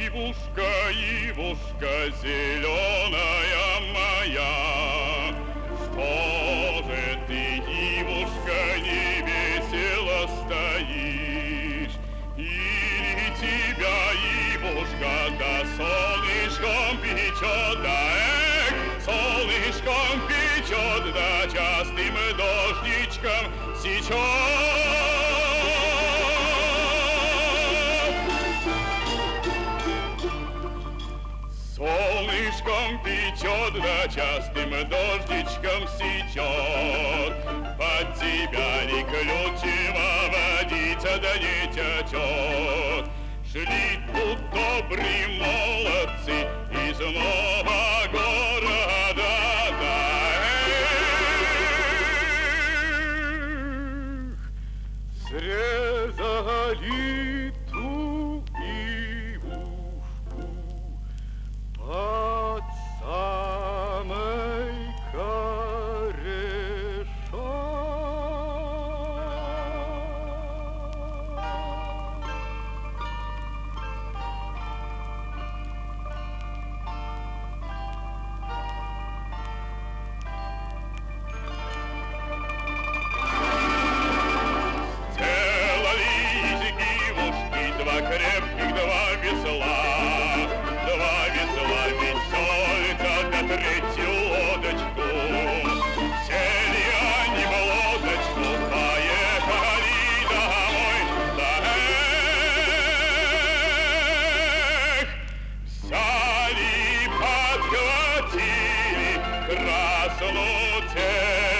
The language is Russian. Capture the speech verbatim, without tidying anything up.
Ивушка, Ивушка, зеленая моя, что же ты, Ивушка, не весело стоишь? Или тебя, Ивушка, да солнышком печет, да эх, солнышком печет, да частым дождичком сечет? Солнышком печет, да частым дождичком сечет. Под тебя ли ключева водица, да не течет. Шли тут добрые молодцы из нового города, да эх, срезали ту ивушку под самой корешок. Сделали из ивушки два крепких, два весла, два весла ведь только на третью лодочку. Сели они в лодочку, поехали домой, да эх, взяли, подхватили красную тень.